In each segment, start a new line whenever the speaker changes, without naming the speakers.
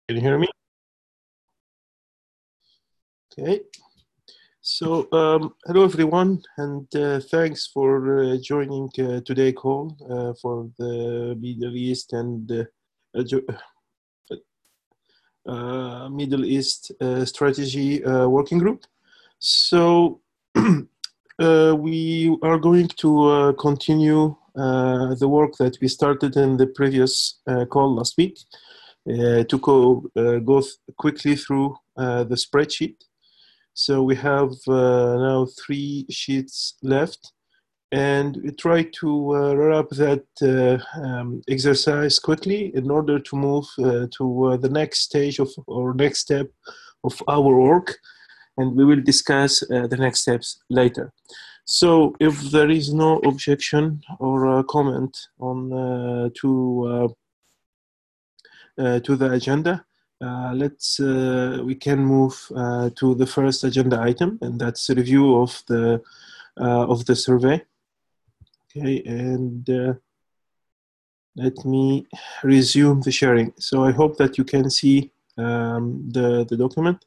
Can you hear me? Okay. So, hello everyone, and thanks for joining today's call for the Middle East and Middle East Strategy Working Group. So, we are going to continue the work that we started in the previous call last week to go quickly through the spreadsheet. So we have now 3 sheets left, and we try to wrap up that exercise quickly in order to move to the next stage of or next step of our work, and we will discuss the next steps later. So if there is no objection or comment on to the agenda, we can move to the first agenda item, and that's a review of the survey. Okay, and let me resume the sharing. So I hope that you can see the document.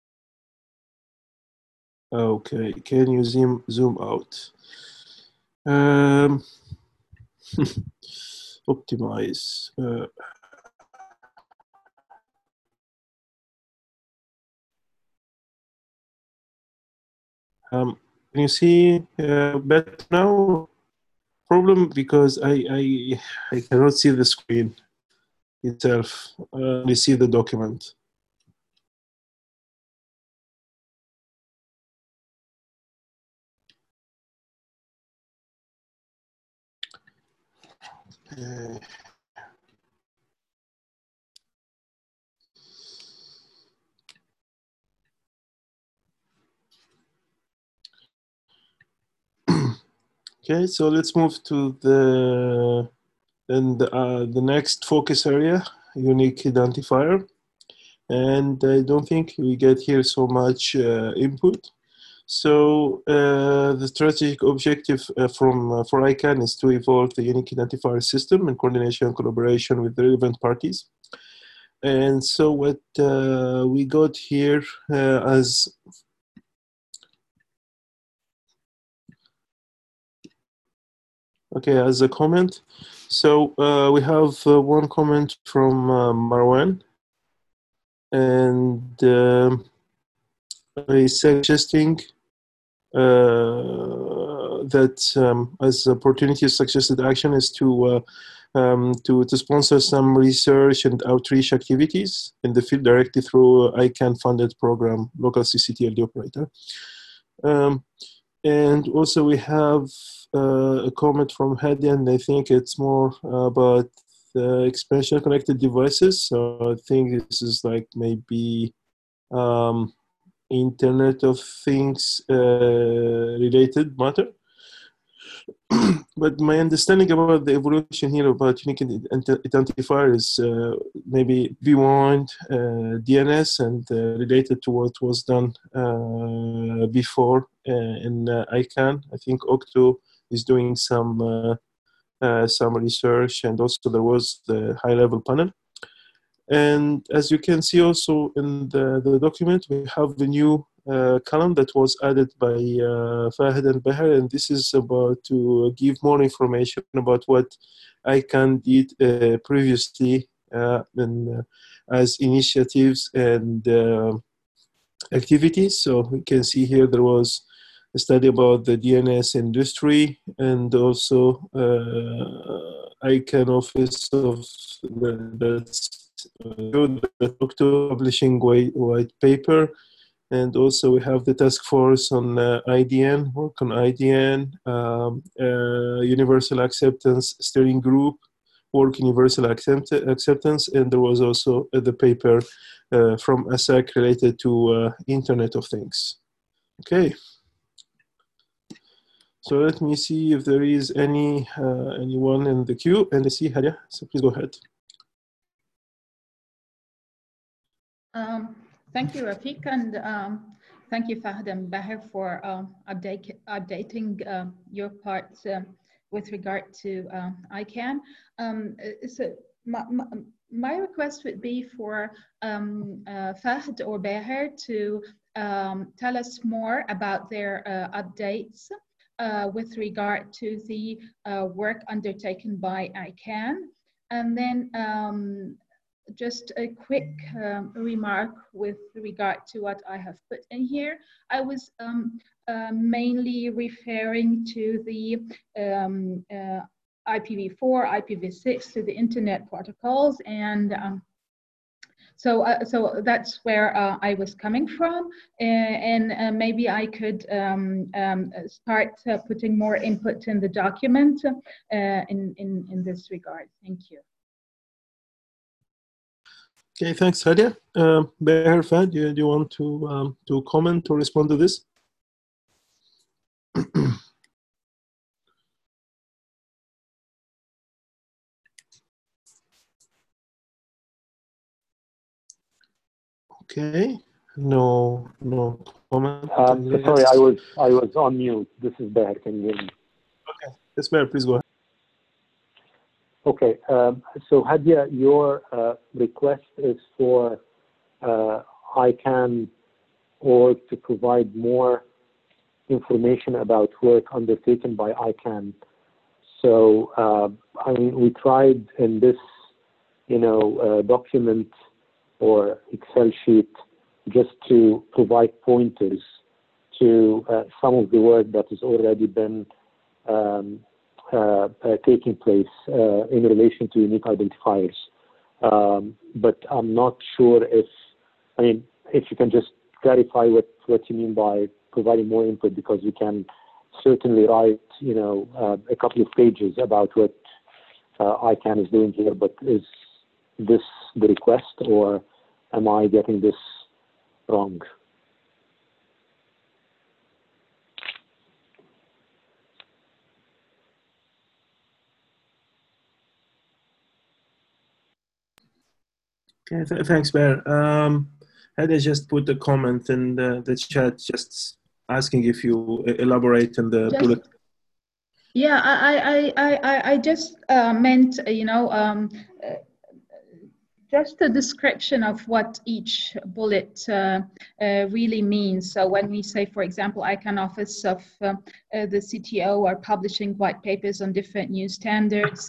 Okay, can you zoom out? Optimize. Can you see better now? Problem because I cannot see the screen itself. I only see the document. Okay, so let's move to the next focus area, unique identifier. And I don't think we get here so much input. So the strategic objective for ICANN is to evolve the unique identifier system in coordination and collaboration with the relevant parties. And so what we got here as a comment. So we have one comment from Marwan, and he's suggesting that as opportunity suggested action is to sponsor some research and outreach activities in the field directly through ICANN funded program, local CCTLD operator. And also we have a comment from Hadi, and I think it's more about the expansion of connected devices. So I think this is like maybe Internet of Things related matter. But my understanding about the evolution here about unique identifier is maybe beyond DNS and related to what was done before in ICANN. I think Octo is doing some research, and also there was the high-level panel. And as you can see also in the document, we have the new column that was added by Fahd and Bahar, and this is about to give more information about what ICANN did previously as initiatives and activities. So we can see here there was a study about the DNS industry, and also ICANN office of the Octo publishing white paper. And also we have the task force on IDN, work on IDN, universal acceptance steering group, work universal acceptance, and there was also the paper from ASAC related to Internet of Things. Okay. So let me see if there is anyone in the queue, and I see Hadia, so please go ahead.
Thank you, Rafiq, and thank you, Fahd and Bahar, for updating your part with regard to ICANN. So my request would be for Fahd or Beher to tell us more about their updates with regard to the work undertaken by ICANN. And then just a quick remark with regard to what I have put in here. I was mainly referring to the IPv4, IPv6, to the internet protocols, and so that's where I was coming from, and maybe I could start putting more input in the document in this regard. Thank you.
Okay, thanks, Hadia. Beher, Fahd, do you want to comment or respond to this? Okay, no comment.
Sorry, I was on mute. This is Beher. Can you hear me?
Okay, yes, Beher, please go ahead.
Okay, so Hadia, your request is for ICANN org to provide more information about work undertaken by ICANN. So, I mean, we tried in this, document or Excel sheet just to provide pointers to some of the work that has already been taking place in relation to unique identifiers. But I'm not sure if you can just clarify what you mean by providing more input, because we can certainly write, a couple of pages about what ICANN is doing here, but is this the request, or am I getting this wrong?
Okay, thanks, Beher. Hadia just put a comment in the chat, just asking if you elaborate on the bullet.
Yeah, I just meant, just a description of what each bullet really means. So when we say, for example, ICANN Office of the CTO are publishing white papers on different new standards.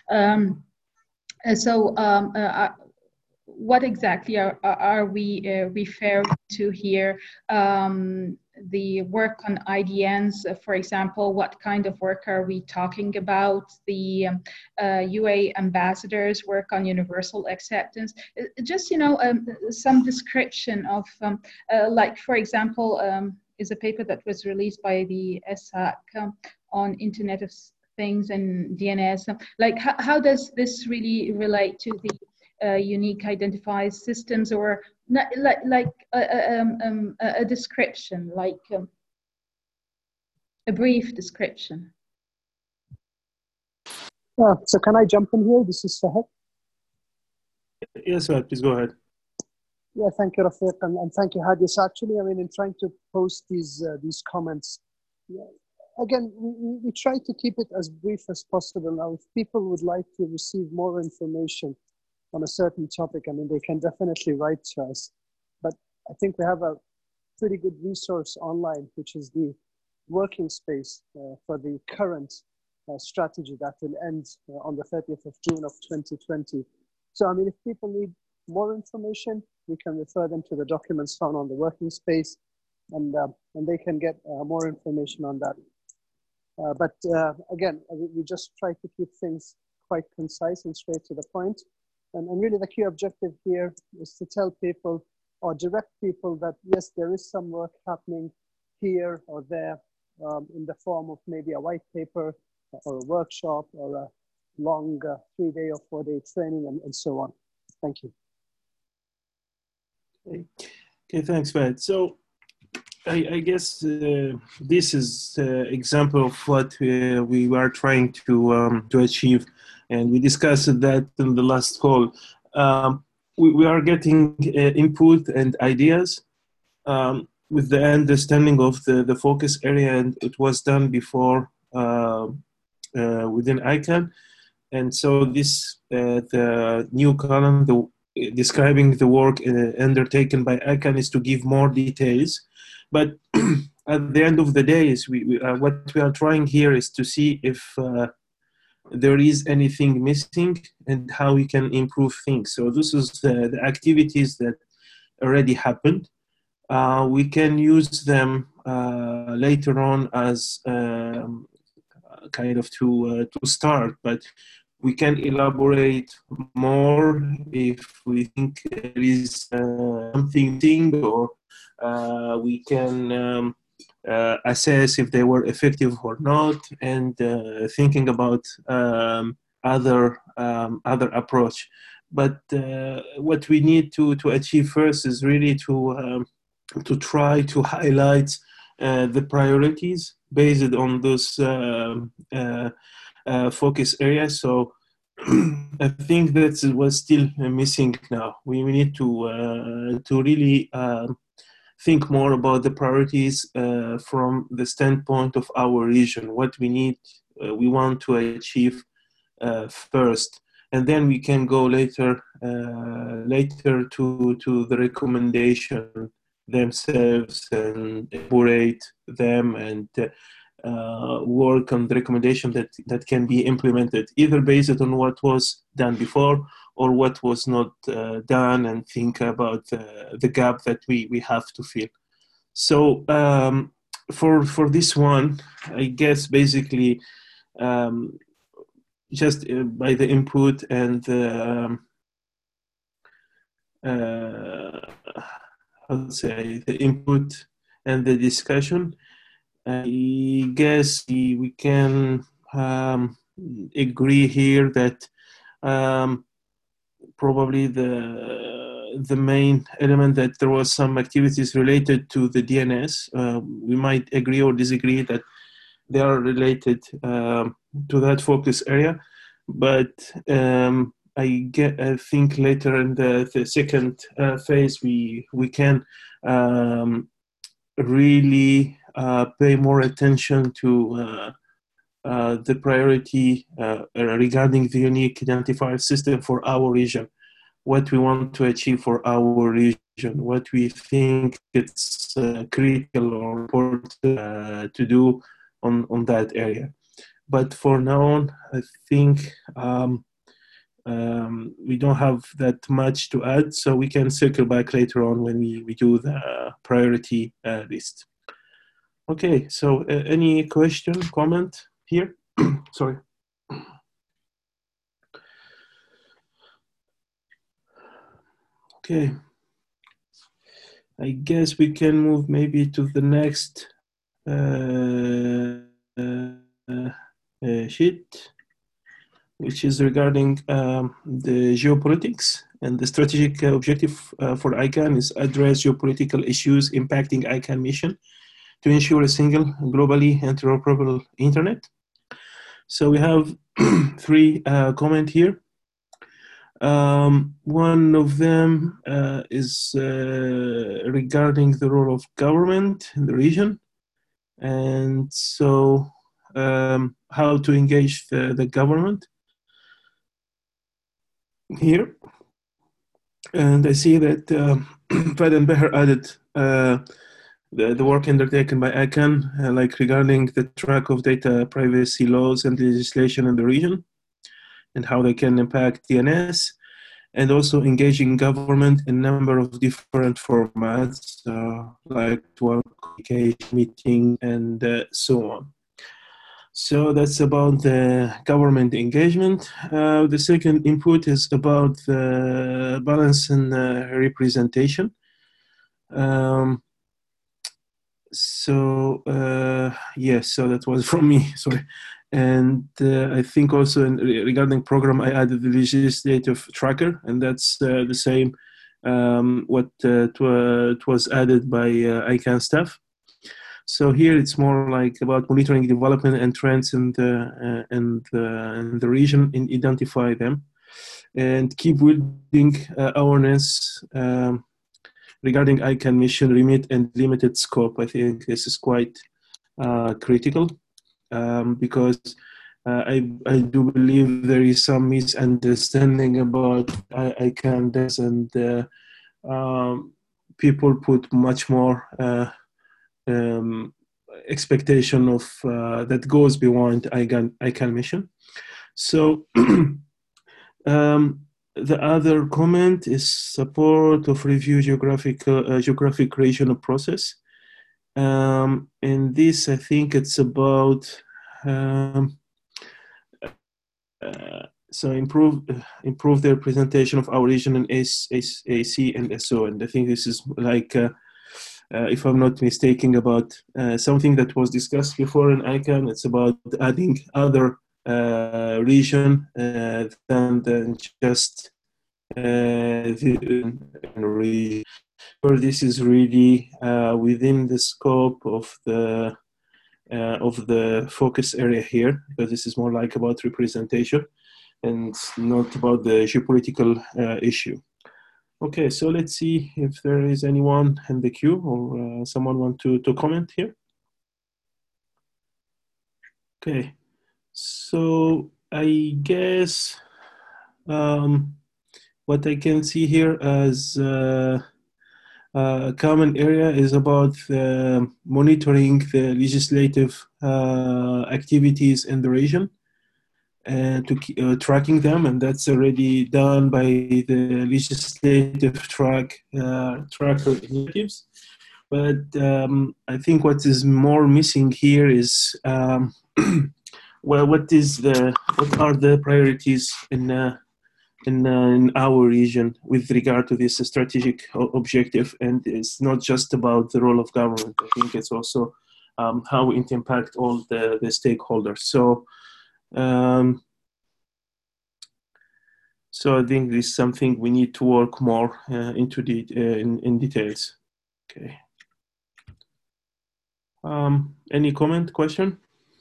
What exactly are we referring to here? The work on IDNs, for example, what kind of work are we talking about? The UA ambassadors work on universal acceptance. Just, some description of, like, for example, is a paper that was released by the ESAC on Internet of Things and DNS. Like, how does this really relate to the unique identifier systems, or like a description, like a brief description?
So can I jump in here? This is Fahd.
Yes, sir, please go ahead.
Yeah, thank you, Rafiq, and thank you, Hadia. So actually, in trying to post these comments, again, we try to keep it as brief as possible. Now, if people would like to receive more information on a certain topic, they can definitely write to us. But I think we have a pretty good resource online, which is the working space for the current strategy that will end on the 30th of June of 2020. So, if people need more information, we can refer them to the documents found on the working space, and they can get more information on that. But again, we just try to keep things quite concise and straight to the point. And really the key objective here is to tell people or direct people that, yes, there is some work happening here or there in the form of maybe a white paper or a workshop or a long 3-day or 4-day training and so on. Thank you.
Okay, thanks, Fahd. So I guess this is an example of what we were trying to achieve, and we discussed that in the last call. We are getting input and ideas with the understanding of the focus area, and it was done before within ICANN. And so this, the new column, describing the work undertaken by ICANN, is to give more details. But at the end of the day, is what we are trying here is to see if there is anything missing and how we can improve things. So this is the activities that already happened. We can use them later on as kind of to start, but we can elaborate more if we think there is something missing, or we can assess if they were effective or not, and thinking about other approach. But what we need to achieve first is really to try to highlight the priorities based on those focus areas. So I think that was still missing now. We need to really think more about the priorities from the standpoint of our region, what we need, we want to achieve first. And then we can go later to the recommendation themselves and elaborate them and work on the recommendation that can be implemented, either based on what was done before or what was not done, and think about the gap that we have to fill. So for this one, I guess basically just by the input and the input and the discussion, I guess we can agree here that probably the main element that there was some activities related to the DNS. We might agree or disagree that they are related to that focus area, but I think later in the second phase we can really pay more attention to the priority regarding the unique identifier system for our region, what we want to achieve for our region, what we think it's critical or important to do on that area. But for now on, I think we don't have that much to add, so we can circle back later on when we do the priority list. Okay, so any question, comment here? Sorry. Okay. I guess we can move maybe to the next sheet, which is regarding the geopolitics, and the strategic objective for ICANN is address geopolitical issues impacting ICANN mission to ensure a single globally interoperable internet. So we have three comments here. One of them is regarding the role of government in the region, and so how to engage the government here. And I see that Fad and Beher added the work undertaken by ICANN, like regarding the track of data privacy laws and legislation in the region, and how they can impact DNS, and also engaging government in a number of different formats, like work, communication, meeting, and so on. So that's about the government engagement. The second input is about the balance and representation. Yes, so that was from me, sorry. And I think also regarding program, I added the legislative tracker, and that's the same what was added by ICANN staff. So here it's more like about monitoring development and trends in the region and identify them, and keep building awareness regarding ICANN mission remit and limited scope. I think this is quite critical because I do believe there is some misunderstanding about ICANN and people put much more expectation of that goes beyond ICANN mission. So the other comment is support of review geographic regional process. In this, I think it's about so improve the representation of our region in AC and SO. And I think this is like, if I'm not mistaken, about something that was discussed before in ICANN. It's about adding other region than just the region. Or this is really within the scope of the focus area here, because this is more like about representation and not about the geopolitical issue. Okay, so let's see if there is anyone in the queue or someone want to comment here. Okay, so I guess what I can see here as a common area is about monitoring the legislative activities in the region and to tracking them, and that's already done by the legislative tracker initiatives. But I think what is more missing here is well, what are the priorities in our region with regard to this strategic objective? And it's not just about the role of government. I think it's also how it impact all the stakeholders. So I think this is something we need to work more into in details. Okay. Any comment, question?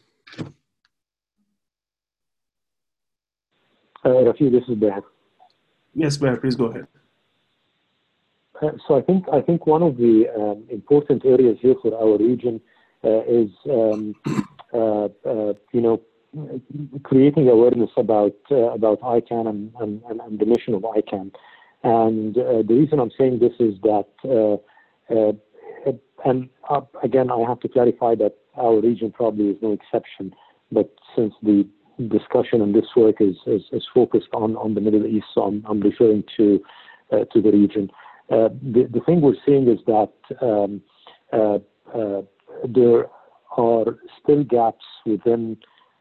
Rafi, this is Beher.
Yes, Beher, please go ahead.
So I think one of the important areas here for our region is creating awareness about ICANN and the mission of ICANN. And the reason I'm saying this is that, again, I have to clarify that our region probably is no exception, but since the discussion and this work is focused on the Middle East, so I'm referring to the region. The thing we're seeing is that there are still gaps within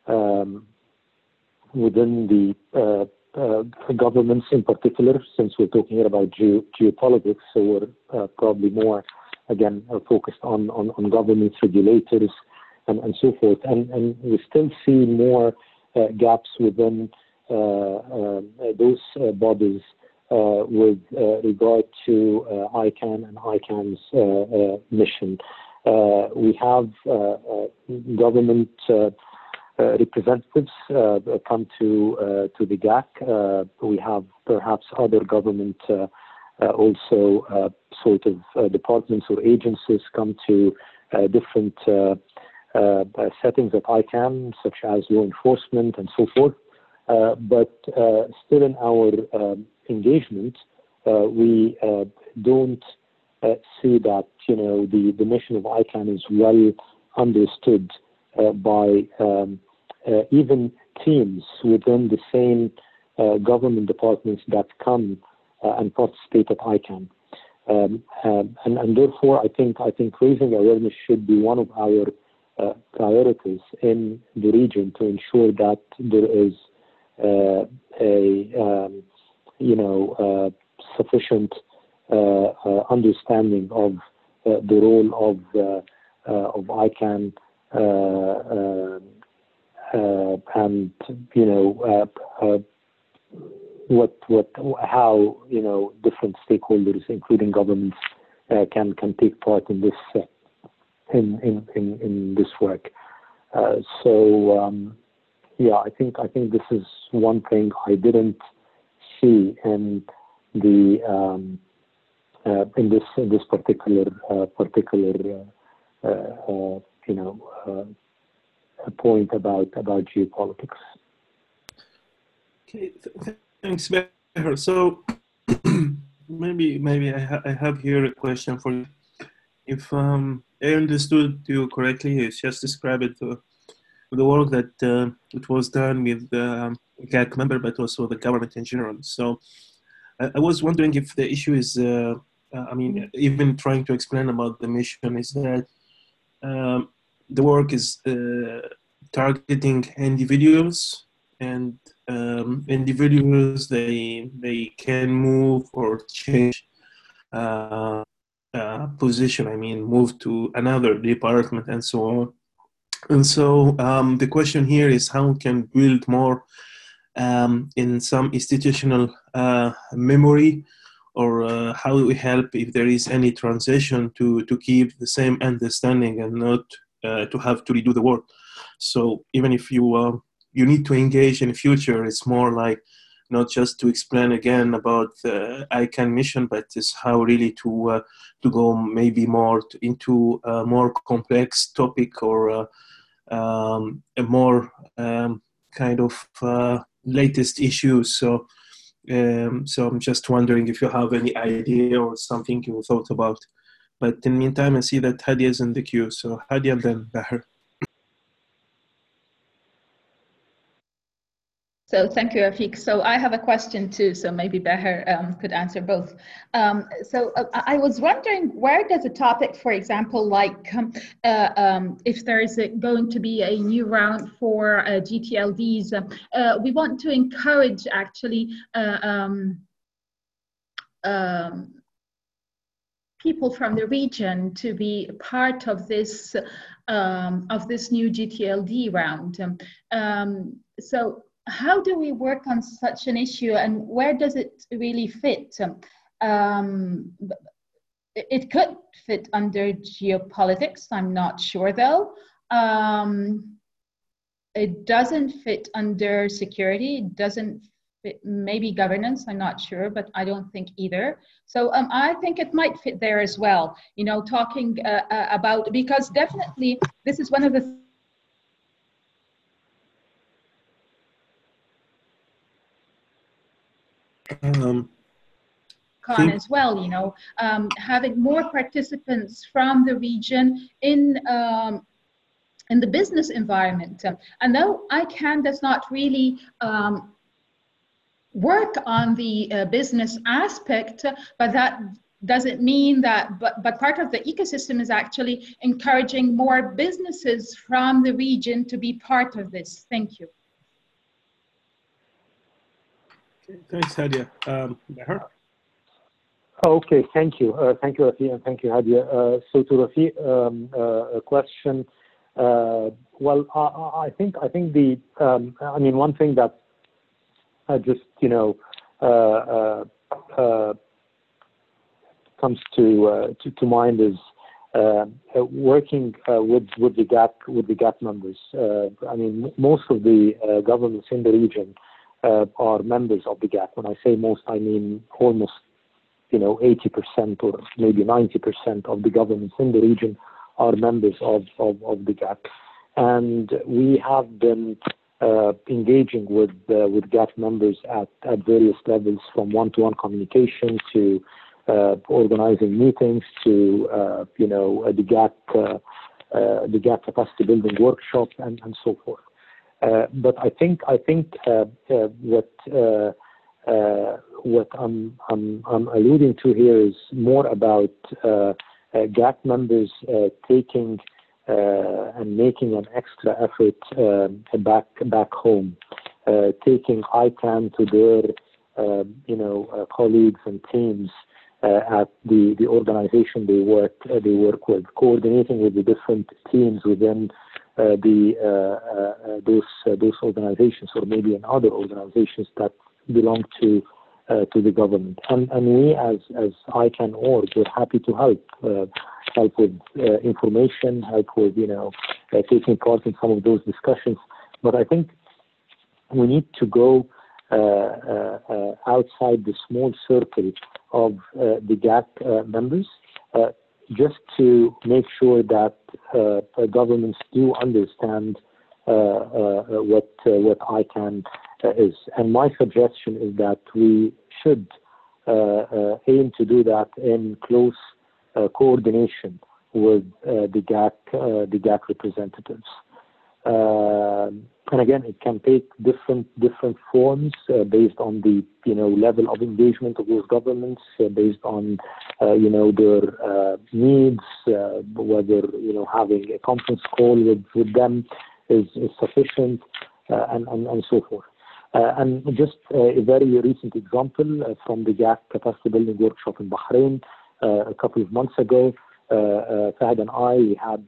the governments in particular, since we're talking here about geopolitics, so we're probably more, again, focused on governments, regulators, and so forth. And we still see more gaps within those bodies with regard to ICANN and ICANN's mission. We have government representatives come to the GAC. We have perhaps other government also sort of departments or agencies come to different settings at ICANN, such as law enforcement and so forth. But still in our engagement, we don't see that the mission of ICANN is well understood by even teams within the same government departments that come and participate at ICANN. And therefore, I think raising awareness should be one of our priorities in the region to ensure that there is sufficient understanding of the role of ICANN and how different stakeholders, including governments, can take part in this in this work. Yeah, I think this is one thing I didn't see in the in this particular point about geopolitics.
Okay, thanks, Beher. So maybe I have here a question for you. If I understood you correctly, you just described the work that it was done with GAC member, but also the government in general. So I was wondering if the issue is, I mean, even trying to explain about the mission is that the work is targeting individuals, and individuals they can move or change position. I mean, move to another department and so on. And so the question here is how we can build more in some institutional memory, or how do we help if there is any transition to keep the same understanding and not to have to redo the work. So even if you need to engage in the future, it's more like not just to explain again about the ICANN mission, but it's how really to go maybe more into a more complex topic, or a more kind of latest issues. So I'm just wondering if you have any idea or something you thought about. But in the meantime, I see that Hadia is in the queue. So Hadia, then Beher.
So thank you, Rafiq. So I have a question too, so maybe Beher could answer both. I was wondering, where does a topic, for example, like if there is going to be a new round for GTLDs, we want to encourage actually people from the region to be part of this new GTLD round. So how do we work on such an issue, and where does it really fit? It could fit under geopolitics, I'm not sure though. It doesn't fit under security, it doesn't fit, maybe governance, I'm not sure, but I don't think either. So I think it might fit there as well, you know, talking about, because definitely this is one of the as well, you know, having more participants from the region in the business environment. And though ICANN does not really work on the business aspect, but that doesn't mean that, but part of the ecosystem is actually encouraging more businesses from the region to be part of this. Thank you.
Thanks, Hadia. Beher?
Okay, thank you. Thank you, Rafi, and thank you, Hadia. So to Rafi, a question. Well, I think the, I mean, one thing that just, you know, comes to mind is working with the GAC members. I mean, most of the governments in the region are members of the GAC. When I say most, I mean almost, you know, 80% or maybe 90% of the governments in the region are members of the GAC. And we have been engaging with GAC members at various levels, from one-to-one communication to organizing meetings to, you know, the GAC capacity building workshop and so forth. But I think what I'm alluding to here is more about GAC members taking and making an extra effort back home, taking ICANN to their you know, colleagues and teams at the organization they work with, coordinating with the different teams within those organizations, or maybe in other organizations that belong to the government. And we as ICANN org, we're happy to help with information, help with, you know, taking part in some of those discussions. But I think we need to go outside the small circle of the GAC members, just to make sure that governments do understand what ICANN is. And my suggestion is that we should aim to do that in close coordination with the GAC representatives. And again, it can take different forms based on the level of engagement of those governments, based on their needs, whether having a conference call with them is sufficient, and so forth. And just a very recent example from the GAC capacity building workshop in Bahrain a couple of months ago. Fahad and I, we had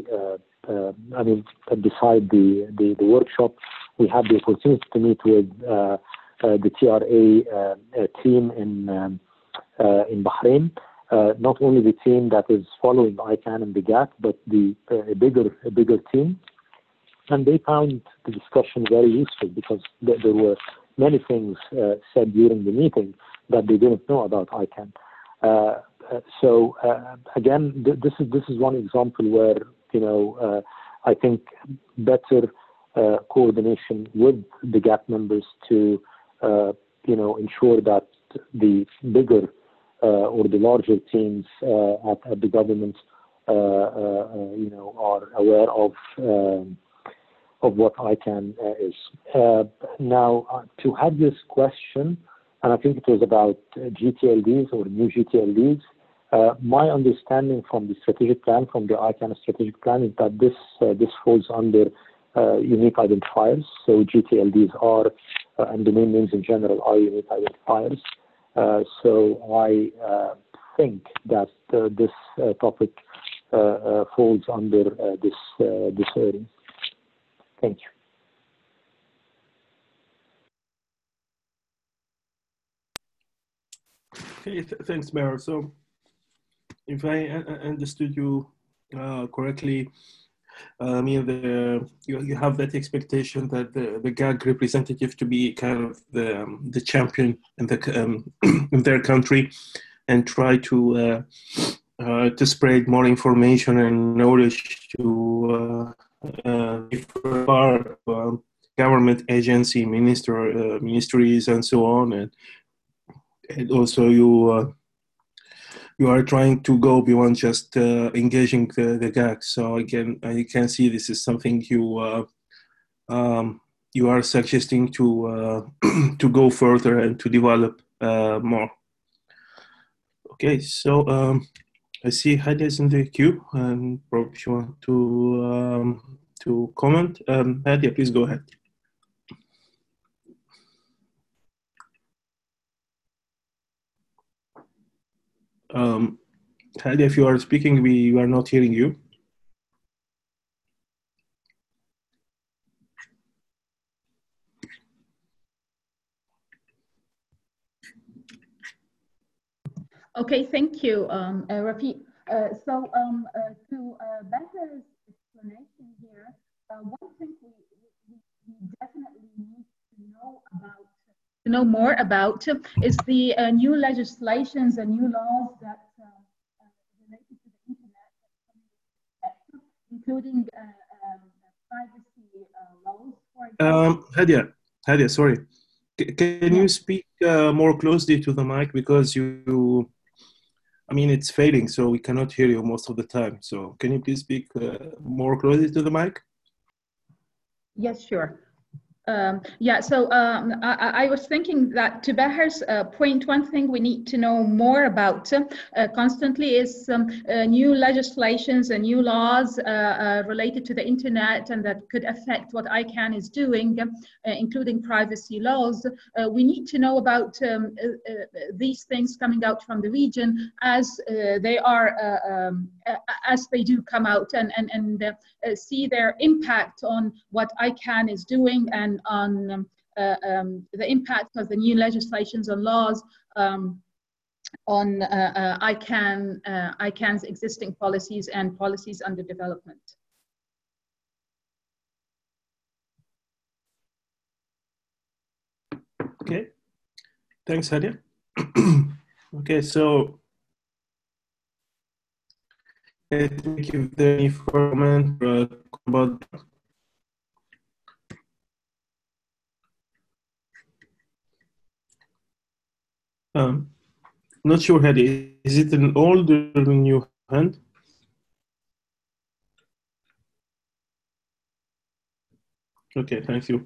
beside the workshop, we had the opportunity to meet with the TRA team in Bahrain. Not only the team that is following ICANN and the GAC, but a bigger team. And they found the discussion very useful because there were many things said during the meeting that they didn't know about ICANN. So again, this is one example where I think better coordination with the GAC members to ensure that the bigger or the larger teams at the government are aware of what ICANN is. Now, to have this question, and I think it was about GTLDs or new GTLDs. My understanding from the strategic plan, from the ICANN strategic plan, is that this falls under unique identifiers. So GTLDs are, and domain names in general, are unique identifiers. So I think that this topic falls under this area. Thank you.
Okay, thanks, Meher. So, if I understood you correctly, you have that expectation that the GAG representative to be kind of the champion in in their country, and try to spread more information and knowledge to government agency, ministries, and so on, and also you are trying to go beyond just engaging the GAC. So again, I can see this is something you are suggesting to to go further and to develop more. Okay, so I see Hadia is in the queue, and probably she wants to comment. Hadia, please go ahead. Hadia, if you are speaking, we are not hearing you.
Okay, thank you, Rafi. So to Behr's explanation here, one thing we definitely need to know more about is the new legislations and new laws that related to the internet, including privacy laws. For
example. Hadia, sorry. Can you speak more closely to the mic, because it's fading, so we cannot hear you most of the time. So can you please speak more closely to the mic?
Yes, sure. So I was thinking that to Behr's point, one thing we need to know more about constantly is new legislations and new laws related to the internet, and that could affect what ICANN is doing, including privacy laws. We need to know about these things coming out from the region as they are, as they do come out, and see their impact on what ICANN is doing, and on the impact of the new legislations and laws on ICANN's existing policies and policies under development.
Okay, thanks, Hadia. Okay, so I think if there any comment about Not sure, Hadi. Is it an old or a new hand? Okay, thank you.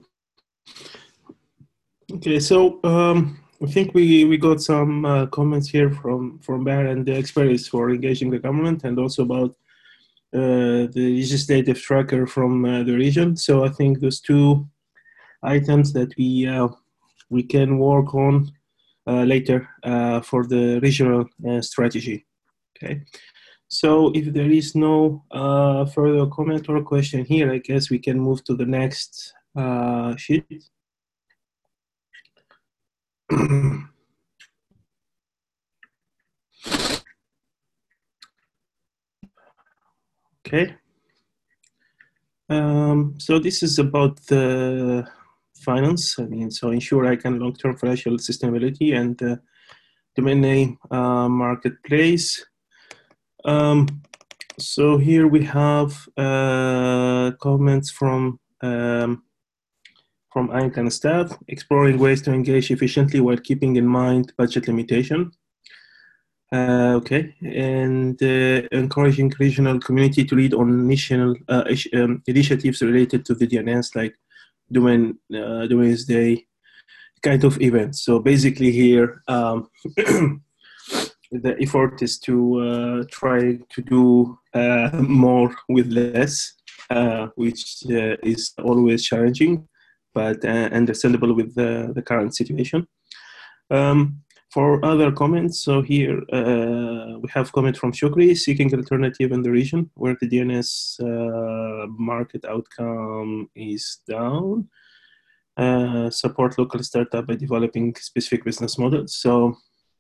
Okay, so I think we got some comments here from Bahr and the experts for engaging the government, and also about the legislative tracker from the region. So I think those two items that we can work on later for the regional strategy. Okay. So if there is no further comment or question here, I guess we can move to the next sheet. Okay. So this is about the finance. I mean, so ensure ICANN long-term financial sustainability and domain name marketplace. So here we have comments from ICANN staff, exploring ways to engage efficiently while keeping in mind budget limitation. Okay, and encouraging regional community to lead on national initiatives related to the DNS, like Domains Day kind of events. So basically here, the effort is to try to do more with less, which is always challenging, but understandable with the current situation. For other comments, so here we have comment from Shukri, seeking alternative in the region where the DNS market outcome is down. Support local startup by developing specific business models. So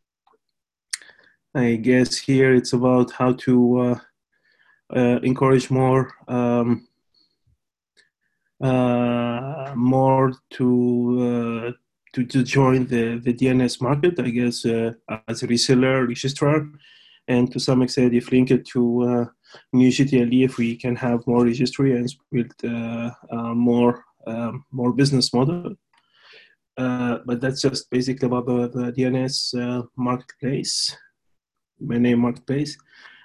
I guess here it's about how to encourage more to join the DNS market, I guess, as a reseller, registrar, and to some extent, if linked to new GTLE, if we can have more registry and build more business model. But that's just basically about the DNS marketplace, domain name marketplace.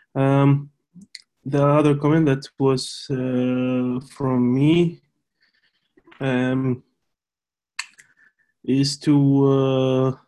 The other comment that was from me is to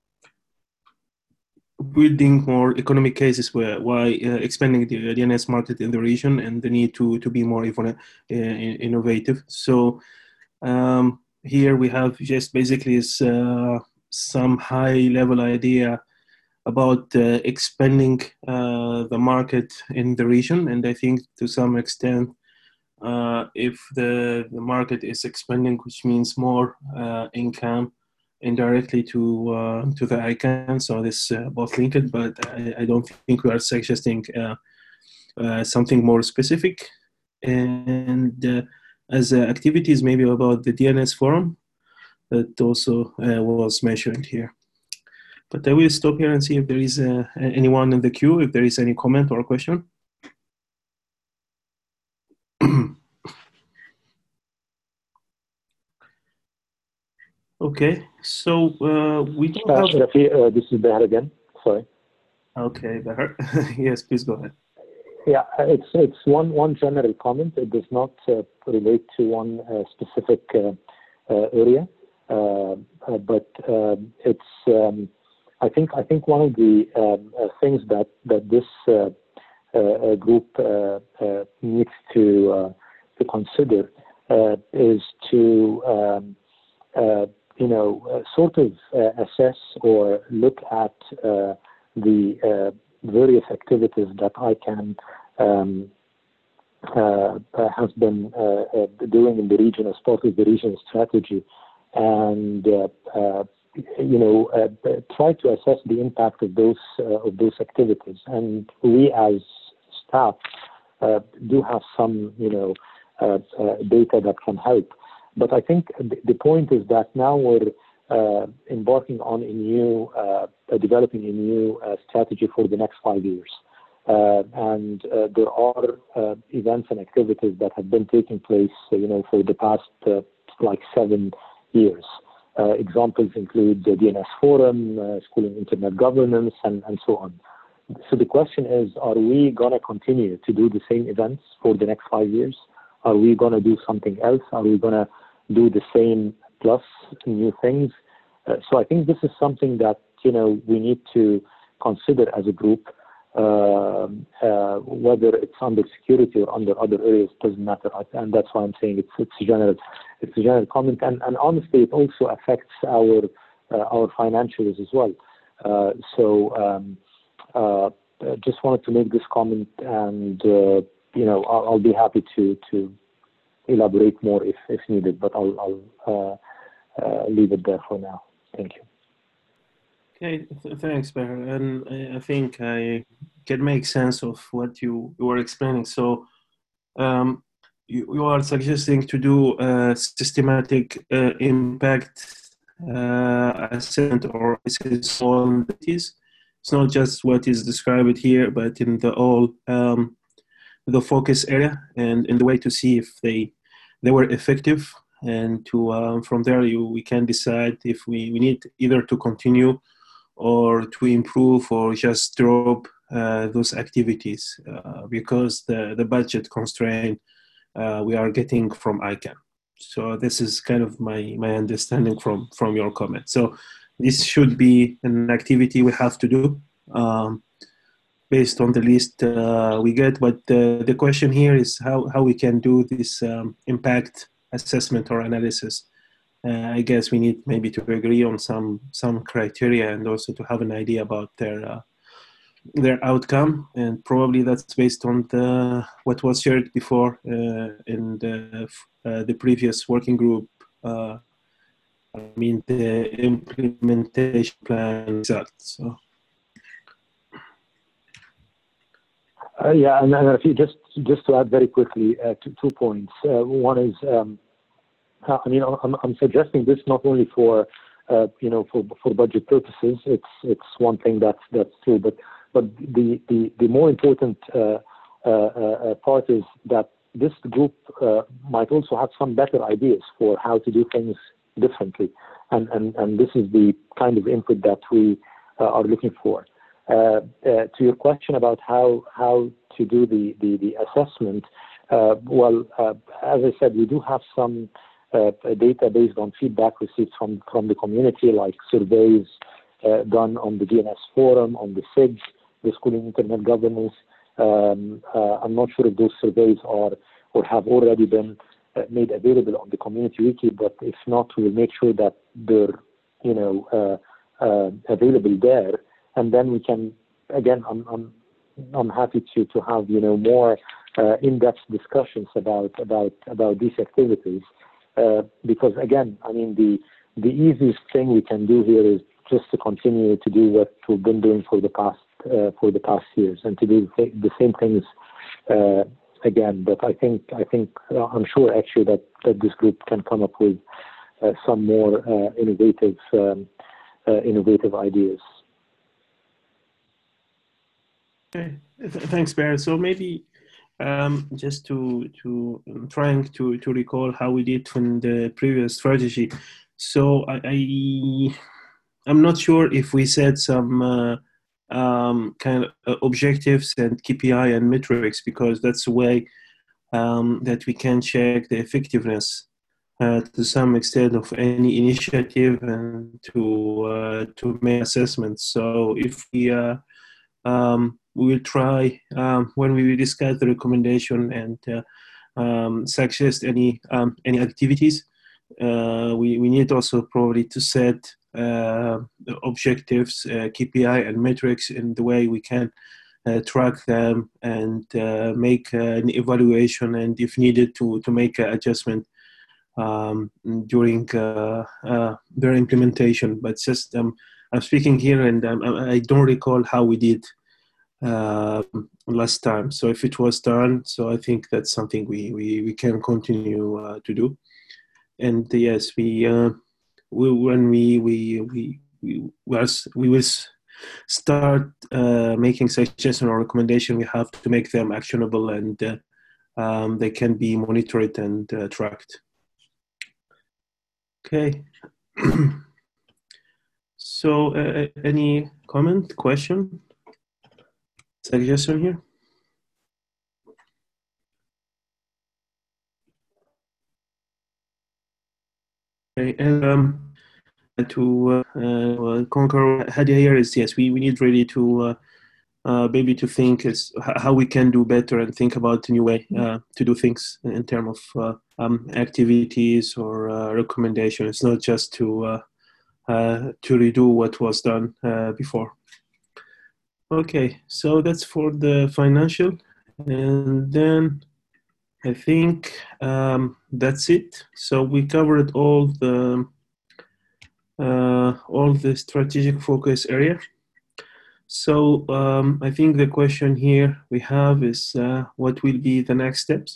building more economic cases why expanding the DNS market in the region and the need to be more innovative. So here we have just basically some high level idea about expanding the market in the region, and I think to some extent if the market is expanding, which means more income indirectly to the ICANN, so this both linked, but I don't think we are suggesting something more specific. And as activities maybe about the DNS forum that also was mentioned here. But I will stop here and see if there is anyone in the queue, if there is any comment or question. Okay, so we don't have...
Rafi, this is Bahr again, sorry.
Okay, Bahr. Yes, please go ahead.
Yeah, it's one general comment. It does not relate to one specific area, but it's... I think one of the things that this group needs to consider is to sort of assess or look at the various activities that ICANN has been doing in the region as part of the regional strategy, and try to assess the impact of those activities. And we as staff do have some data that can help. But I think the point is that now we're embarking on developing a new strategy for the next 5 years. And there are events and activities that have been taking place, for the past 7 years. Examples include the DNS Forum, Schooling Internet Governance, and so on. So the question is, are we going to continue to do the same events for the next 5 years? Are we going to do something else? Are we going to do the same plus new things? So I think this is something that, we need to consider as a group, whether it's under security or under other areas, doesn't matter. And that's why I'm saying it's a general comment. And honestly, it also affects our financials as well. Just wanted to make this comment, and I'll be happy to elaborate more if needed, but I'll leave it there for now. Thank you.
Okay, thanks, Behr. And I think I can make sense of what you were explaining. So you are suggesting to do a systematic impact assessment or assessment. It's not just what is described here, but in the focus area and in the way to see if they were effective, and to from there we can decide if we need either to continue or to improve or just drop those activities because the budget constraint we are getting from ICANN. So this is kind of my understanding from your comment. So this should be an activity we have to do based on the list we get. But the question here is how we can do this impact assessment or analysis. I guess we need maybe to agree on some criteria and also to have an idea about their outcome, and probably that's based on what was shared before in the previous working group. The implementation plan results. So.
And if you just to add very quickly 2 points. One is, I'm suggesting this not only for budget purposes. It's one thing that's true, but the more important part is that this group might also have some better ideas for how to do things differently, and this is the kind of input that we are looking for. To your question about how to do the assessment, as I said, we do have some data based on feedback received from the community, like surveys done on the DNS Forum, on the SIG, the Schooling Internet Governance. I'm not sure if those surveys are or have already been made available on the community wiki, but if not, we'll make sure that they're available there, and then we can, again, I'm happy to have more in-depth discussions about these activities, because again, the easiest thing we can do here is just to continue to do what we've been doing for the past years, and to do the same things again. But I think I'm sure actually that this group can come up with some more innovative ideas.
Okay, thanks, Behr. So maybe just to trying to recall how we did from the previous strategy. So I'm not sure if we set some kind of objectives and KPI and metrics, because that's a way that we can check the effectiveness to some extent of any initiative and to make assessments. So if we will try when we discuss the recommendation and suggest any activities, we need also probably to set objectives, KPI and metrics in the way we can track them and make an evaluation, and if needed to make an adjustment during their implementation. But just I'm speaking here, and I don't recall how we did last time. So if it was done, so I think that's something we can continue to do. And yes, when we will start making suggestions or recommendation, we have to make them actionable, and they can be monitored and tracked. Okay, So, any comment, question, suggestion here? Okay, and to conquer Hadia here is, yes, we need really to maybe to think is how we can do better and think about a new way to do things in terms of activities or recommendations. It's not just to redo what was done before. Okay, so that's for the financial, and then I think that's it. So we covered all the strategic focus area. So I think the question here we have is what will be the next steps?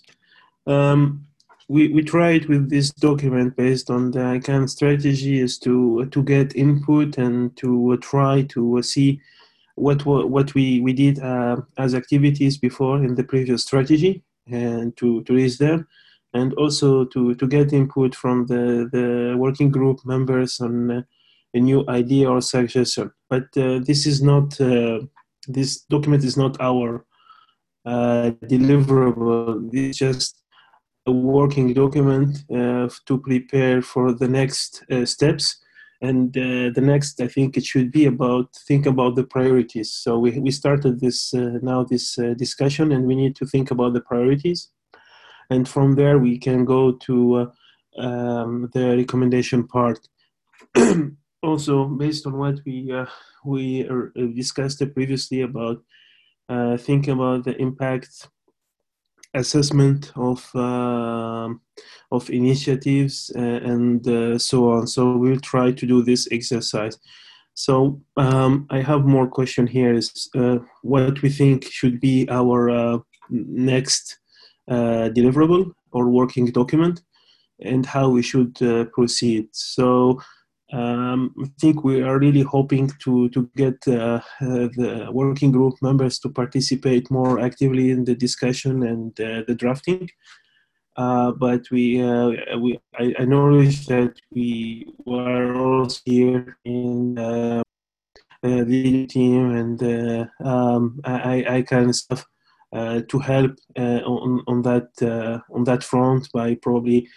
We tried with this document based on the ICANN strategy is to get input and to try to see what we did as activities before in the previous strategy and to raise them, and also to get input from the working group members on a new idea or suggestion. But this is not this document is not our deliverable. It's just a working document to prepare for the next steps. And the next, I think it should be think about the priorities. So we started this discussion, and we need to think about the priorities. And from there, we can go to the recommendation part. Also, based on what we discussed previously about thinking about the impact assessment of initiatives and so on. So we'll try to do this exercise. So I have more question here is what we think should be our next deliverable or working document and how we should proceed. So I think we are really hoping to get the working group members to participate more actively in the discussion and the drafting. But I acknowledge that we were also here in the team and I kind of stuff to help on that front by probably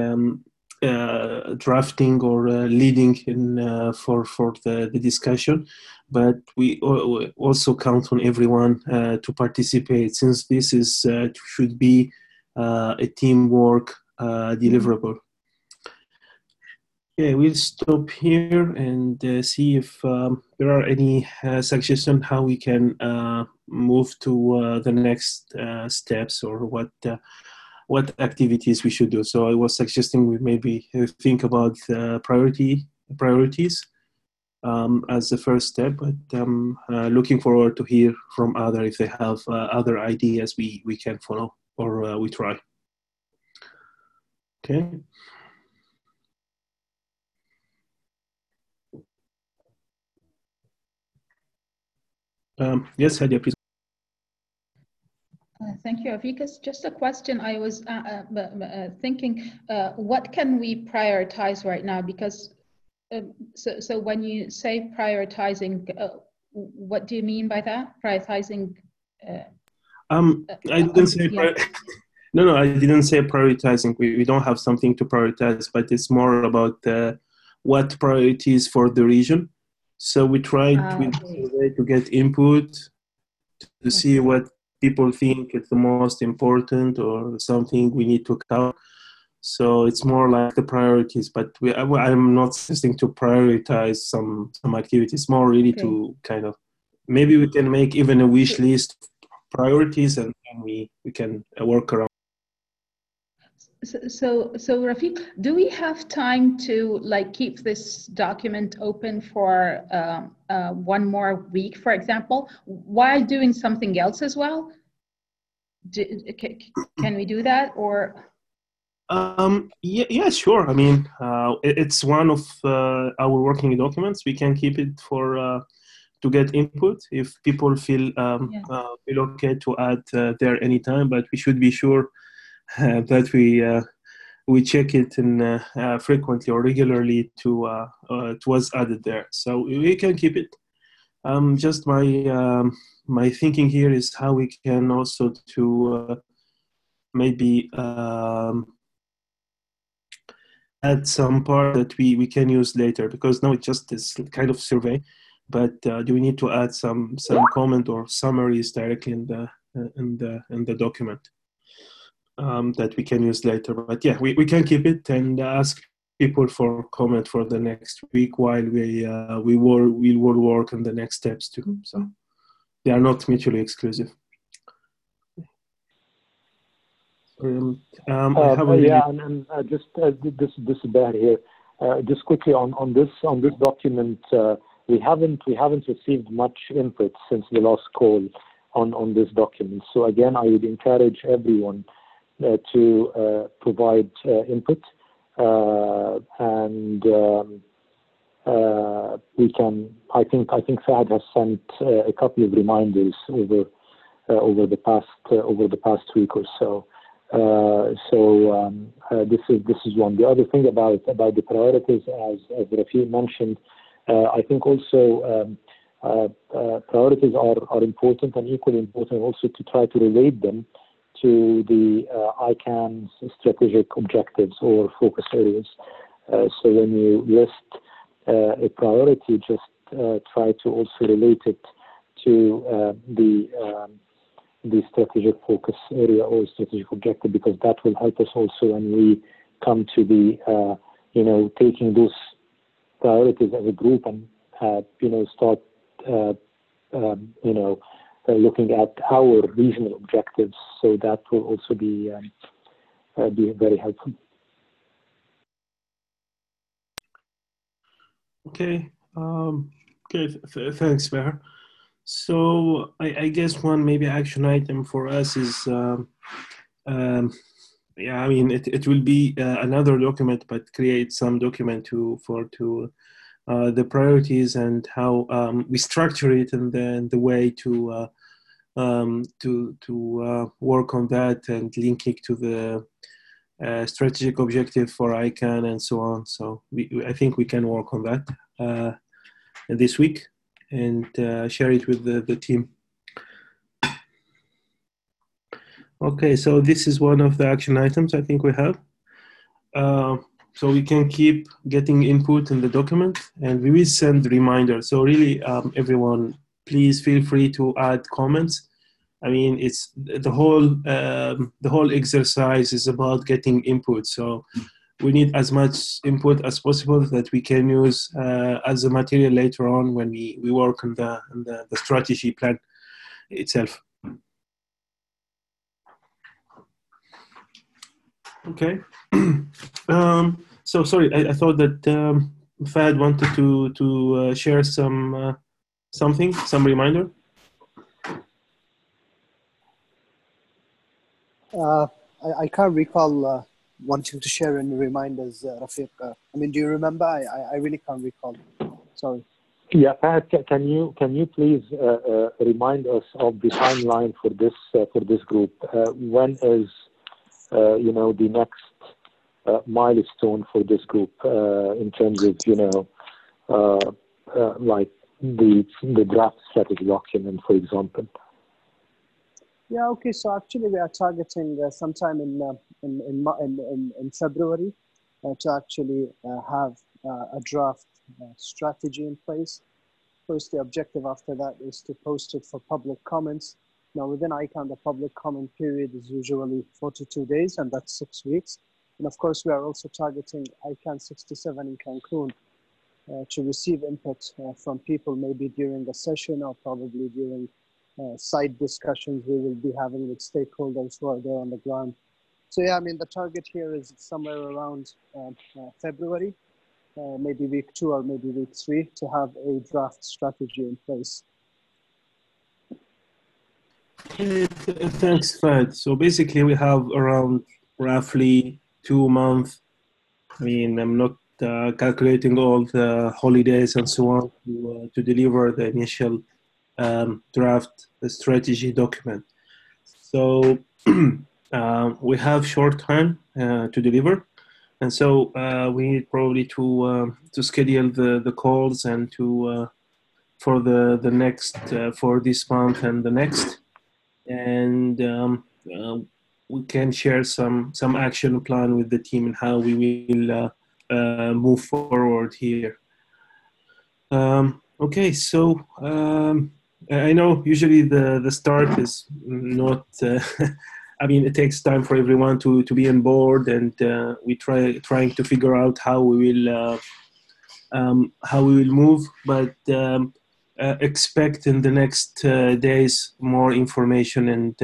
drafting or leading in for the discussion, but we also count on everyone to participate, since this is should be a teamwork deliverable. Okay, we'll stop here and see if there are any suggestions how we can move to the next steps or what activities we should do. So I was suggesting we maybe think about priorities as the first step, but I'm looking forward to hear from others if they have other ideas we can follow or we try. Okay. Yes, Hadia, please.
Thank you, Avikas. Just a question. I was thinking, what can we prioritize right now? Because so when you say prioritizing, what do you mean by that? Prioritizing?
I didn't say. Yeah. No, I didn't say prioritizing. We don't have something to prioritize, but it's more about what priorities for the region. So we tried to get input to see what people think is the most important or something we need to cover. So it's more like the priorities, but I'm not suggesting to prioritize some activities, more really to kind of, maybe we can make even a wish list of priorities and then we can work around.
So Rafiq, do we have time to like keep this document open for one more week, for example, while doing something else as well? Can we do that, or?
Yeah, sure. I mean, it's one of our working documents. We can keep it for to get input if people feel okay to add there anytime. But we should be sure that we check it in frequently or regularly to was added there. So we can keep it. Just my thinking here is how we can also to maybe add some part that we can use later, because now it's just this kind of survey, but do we need to add some comment or summaries directly in the document that we can use later? But yeah, we can keep it and ask people for comment for the next week while we will work on the next steps too. So they are not mutually exclusive. I have
just this is Baher here. Just quickly on this document, we haven't received much input since the last call on this document. So again, I would encourage everyone to provide input, and we can. I think Fahd has sent a couple of reminders over the past week or so. This is one. The other thing about the priorities, as Rafi mentioned, I think also priorities are important, and equally important also to try to relate them to the ICANN's strategic objectives or focus areas. So when you list a priority, just try to also relate it to the strategic focus area or strategic objective, because that will help us also when we come to the taking those priorities as a group and start looking at our regional objectives. So that will also be very helpful.
Okay. Thanks, Baher. So I guess one maybe action item for us is, I mean, it will be another document, but create some document to the priorities and how we structure it, and then the way to work on that and link it to the strategic objective for ICANN and so on. So I think we can work on that this week and share it with the team. Okay, so this is one of the action items I think we have. So we can keep getting input in the document, and we will send reminders. So really, everyone, please feel free to add comments. I mean, it's the whole exercise is about getting input. So we need as much input as possible that we can use as a material later on when we work on the strategy plan itself. Okay. So sorry, I thought that Fahd wanted to share some reminder.
I can't recall wanting to share any reminders, Rafiq. I mean, do you remember? I really can't recall. Sorry.
Yeah, Fahd, can you please remind us of the timeline for this group? When is the next milestone for this group in terms of like the draft strategy document, for example?
Yeah. Okay. So actually, we are targeting sometime in February to actually have a draft strategy in place. First, the objective after that is to post it for public comments. Now, within ICANN, the public comment period is usually 42 days, and that's 6 weeks. And of course, we are also targeting ICANN 67 in Cancun to receive input from people, maybe during a session or probably during side discussions we will be having with stakeholders who are there on the ground. So yeah, I mean, the target here is somewhere around February, maybe week 2 or maybe week 3, to have a draft strategy in place.
Thanks, Fahd. So basically, we have around roughly 2 months. I mean, I'm not calculating all the holidays and so on to deliver the initial draft strategy document. So we have short time to deliver. And so we need probably to schedule the calls and to for the next for this month and the next, and we can share some action plan with the team and how we will move forward here. Okay, so I know usually the start is not. I mean, it takes time for everyone to be on board, and we trying to figure out how we will move. But expect in the next days more information and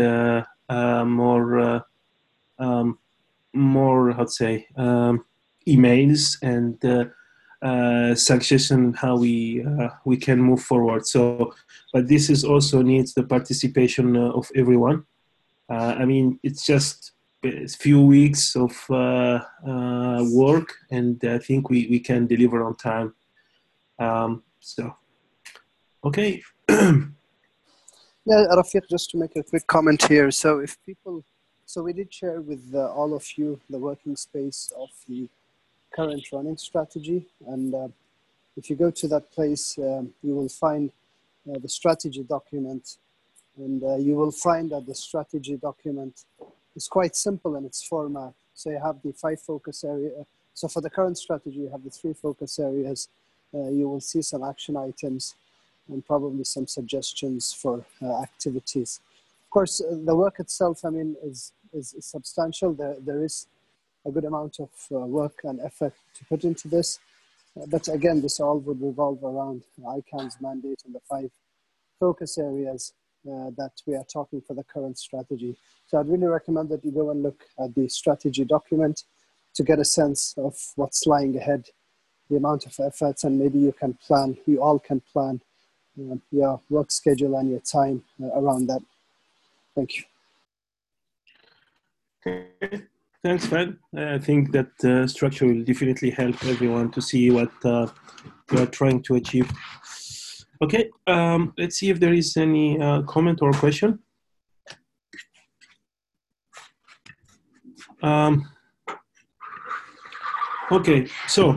more how to say emails and suggestion how we can move forward. So, but this is also needs the participation of everyone. I mean, it's just a few weeks of work, and I think we can deliver on time. So, okay.
Yeah, Rafiq, just to make a quick comment here. So if people, so we did share with all of you the working space of the current running strategy. And if you go to that place, you will find the strategy document. And you will find that the strategy document is quite simple in its format. So you have the 5 focus areas. So for the current strategy, you have the 3 focus areas. You will see some action items and probably some suggestions for activities. Of course, the work itself, I mean, is substantial. There is a good amount of work and effort to put into this. But again, this all would revolve around ICANN's mandate and the 5 focus areas that we are talking for the current strategy. So I'd really recommend that you go and look at the strategy document to get a sense of what's lying ahead, the amount of efforts, and maybe you all can plan your work schedule and your time around that. Thank you.
Okay. Thanks, Fred. I think that structure will definitely help everyone to see what we are trying to achieve. Okay, let's see if there is any comment or question. Okay, so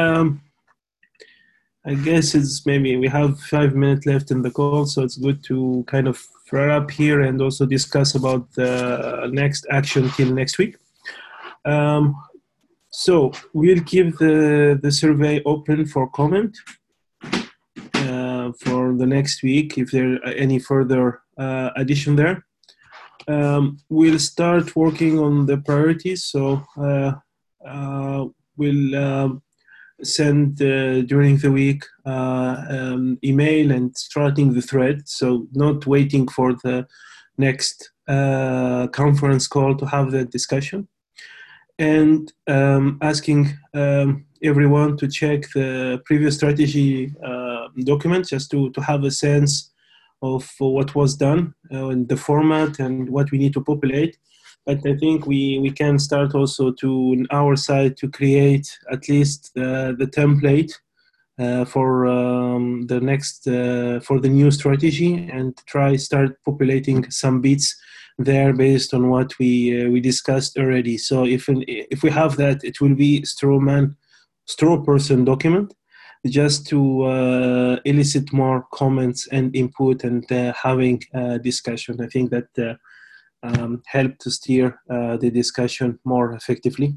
I guess it's maybe we have 5 minutes left in the call, so it's good to kind of wrap up here and also discuss about the next action till next week. So we'll keep the survey open for comment for the next week if there are any further addition there. We'll start working on the priorities, so we'll send during the week email and starting the thread, so not waiting for the next conference call to have the discussion, and asking everyone to check the previous strategy document just to have a sense of what was done in the format and what we need to populate. But I think we can start also to, on our side, to create at least the template for the next, for the new strategy, and start populating some bits there based on what we discussed already. So if we have that, it will be straw person document, just to elicit more comments and input and having a discussion. I think that help to steer the discussion more effectively.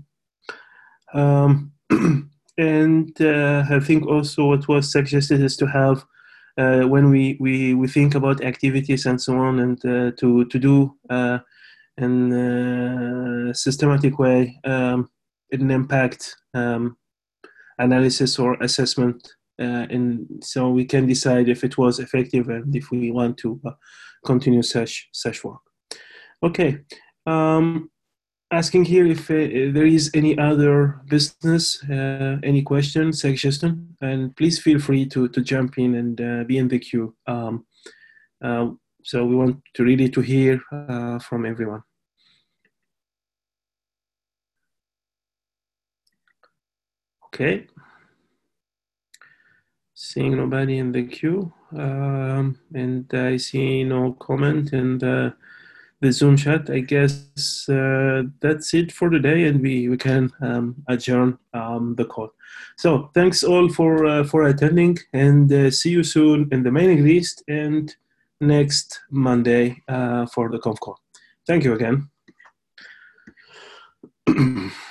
And I think also what was suggested is to have when we think about activities and so on, and to do in a systematic way an impact analysis or assessment, and so we can decide if it was effective and if we want to continue such work. Okay, asking here if there is any other business, any question, suggestion, and please feel free to jump in and be in the queue. So we want to really to hear from everyone. Okay, seeing nobody in the queue, and I see no comment in the the Zoom chat. I guess that's it for today, and we can adjourn the call. So thanks all for attending, and see you soon in the mailing list and next Monday for the conf call. Thank you again.